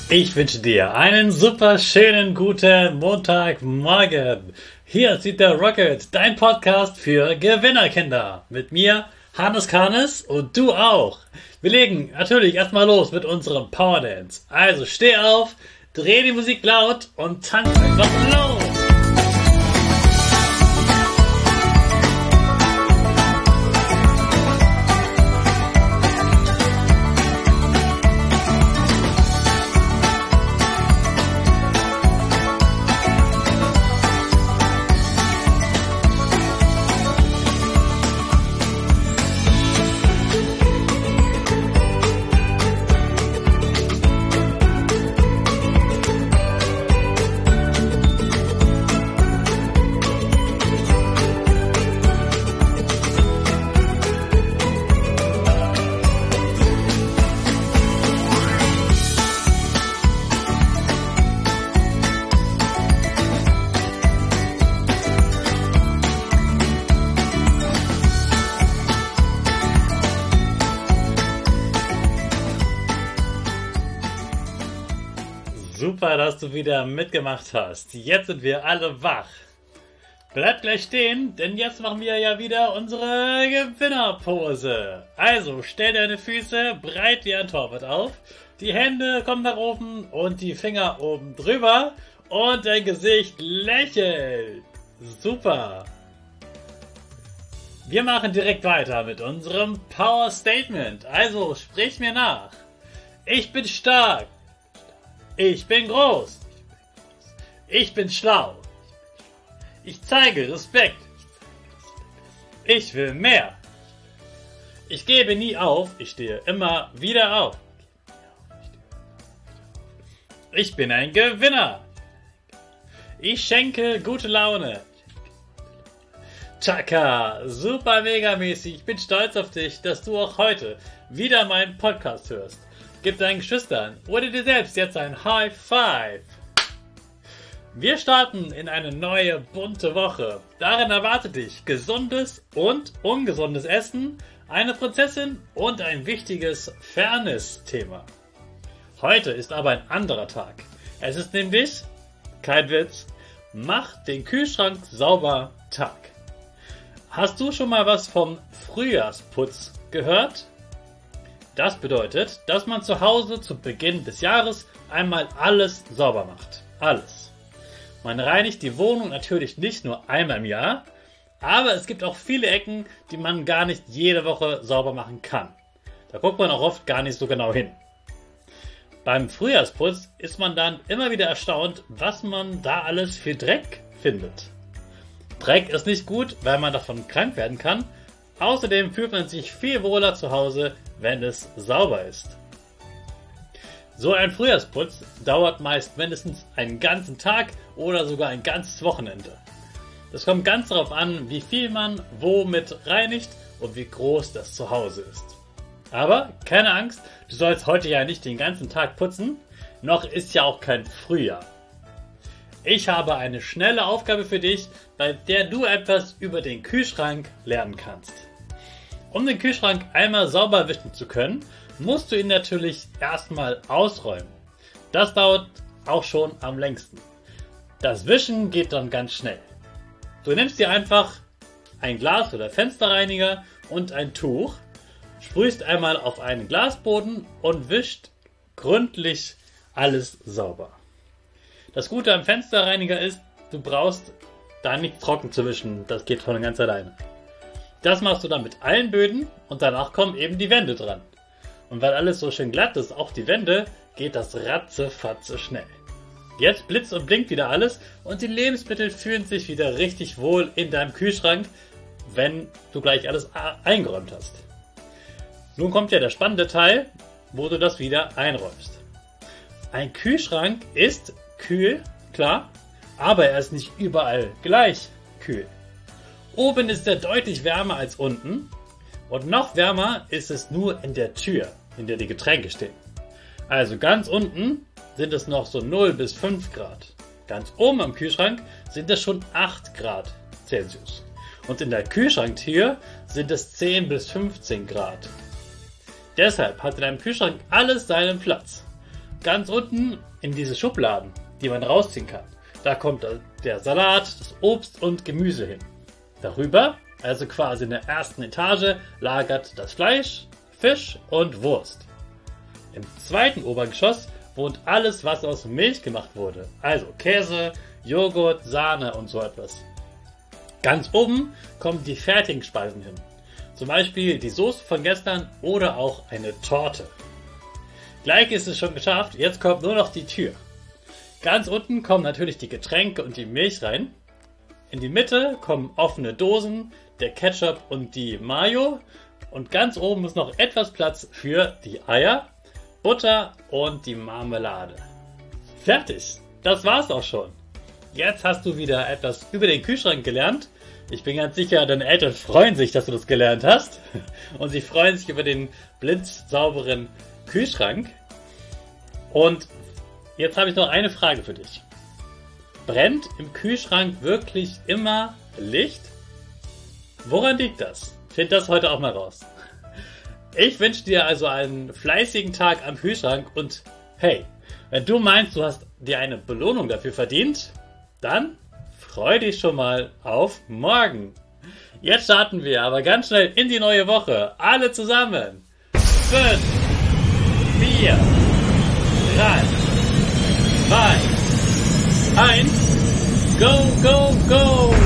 Ich wünsche dir einen super schönen guten Montagmorgen. Hier ist der Rocket, dein Podcast für Gewinnerkinder. Mit mir, Hannes Karnes, und du auch. Wir legen natürlich erstmal los mit unserem Power Dance. Also steh auf, dreh die Musik laut und tanz einfach los. Super, dass du wieder mitgemacht hast. Jetzt sind wir alle wach. Bleib gleich stehen, denn jetzt machen wir ja wieder unsere Gewinnerpose. Also stell deine Füße breit wie ein Torwart auf, die Hände kommen nach oben und die Finger oben drüber und dein Gesicht lächelt. Super. Wir machen direkt weiter mit unserem Power Statement. Also sprich mir nach. Ich bin stark. Ich bin groß. Ich bin schlau. Ich zeige Respekt. Ich will mehr. Ich gebe nie auf. Ich stehe immer wieder auf. Ich bin ein Gewinner. Ich schenke gute Laune. Chaka, super mega mäßig. Ich bin stolz auf dich, dass du auch heute wieder meinen Podcast hörst. Gib deinen Geschwistern oder dir selbst jetzt ein High Five. Wir starten in eine neue, bunte Woche. Darin erwartet dich gesundes und ungesundes Essen, eine Prinzessin und ein wichtiges Fairness-Thema. Heute ist aber ein anderer Tag. Es ist nämlich, kein Witz, mach den Kühlschrank sauber Tag. Hast du schon mal was vom Frühjahrsputz gehört? Das bedeutet, dass man zu Hause zu Beginn des Jahres einmal alles sauber macht. Alles. Man reinigt die Wohnung natürlich nicht nur einmal im Jahr, aber es gibt auch viele Ecken, die man gar nicht jede Woche sauber machen kann. Da guckt man auch oft gar nicht so genau hin. Beim Frühjahrsputz ist man dann immer wieder erstaunt, was man da alles für Dreck findet. Dreck ist nicht gut, weil man davon krank werden kann. Außerdem fühlt man sich viel wohler zu Hause, wenn es sauber ist. So ein Frühjahrsputz dauert meist mindestens einen ganzen Tag oder sogar ein ganzes Wochenende. Das kommt ganz darauf an, wie viel man womit reinigt und wie groß das Zuhause ist. Aber keine Angst, du sollst heute ja nicht den ganzen Tag putzen, noch ist ja auch kein Frühjahr. Ich habe eine schnelle Aufgabe für dich, bei der du etwas über den Kühlschrank lernen kannst. Um den Kühlschrank einmal sauber wischen zu können, musst du ihn natürlich erstmal ausräumen. Das dauert auch schon am längsten. Das Wischen geht dann ganz schnell. Du nimmst dir einfach ein Glas oder Fensterreiniger und ein Tuch, sprühst einmal auf einen Glasboden und wischt gründlich alles sauber. Das Gute am Fensterreiniger ist, du brauchst da nicht trocken zu wischen, das geht von ganz alleine. Das machst du dann mit allen Böden und danach kommen eben die Wände dran. Und weil alles so schön glatt ist, auch die Wände, geht das ratzefatze schnell. Jetzt blitzt und blinkt wieder alles und die Lebensmittel fühlen sich wieder richtig wohl in deinem Kühlschrank, wenn du gleich alles eingeräumt hast. Nun kommt ja der spannende Teil, wo du das wieder einräumst. Ein Kühlschrank ist kühl, klar, aber er ist nicht überall gleich kühl. Oben ist er deutlich wärmer als unten und noch wärmer ist es nur in der Tür, in der die Getränke stehen. Also ganz unten sind es noch so 0 bis 5 Grad. Ganz oben am Kühlschrank sind es schon 8 Grad Celsius. Und in der Kühlschranktür sind es 10 bis 15 Grad. Deshalb hat in deinem Kühlschrank alles seinen Platz. ganz unten in diese Schubladen, die man rausziehen kann, da kommt der Salat, das Obst und Gemüse hin. Darüber, also quasi in der ersten Etage, lagert das Fleisch, Fisch und Wurst. Im zweiten Obergeschoss wohnt alles, was aus Milch gemacht wurde, also Käse, Joghurt, Sahne und so etwas. Ganz oben kommen die fertigen Speisen hin, zum Beispiel die Soße von gestern oder auch eine Torte. Gleich ist es schon geschafft, jetzt kommt nur noch die Tür. Ganz unten kommen natürlich die Getränke und die Milch rein. In die Mitte kommen offene Dosen, der Ketchup und die Mayo. Und ganz oben ist noch etwas Platz für die Eier, Butter und die Marmelade. Fertig! Das war's auch schon. Jetzt hast du wieder etwas über den Kühlschrank gelernt. Ich bin ganz sicher, deine Eltern freuen sich, dass du das gelernt hast. Und sie freuen sich über den blitzsauberen Kühlschrank. Und jetzt habe ich noch eine Frage für dich. Brennt im Kühlschrank wirklich immer Licht? Woran liegt das? Find das heute auch mal raus. Ich wünsche dir also einen fleißigen Tag am Kühlschrank und hey, wenn du meinst, du hast dir eine Belohnung dafür verdient, dann freu dich schon mal auf morgen. Jetzt starten wir aber ganz schnell in die neue Woche. Alle zusammen. 5, 4, 3, 2, 1. Go, go, go!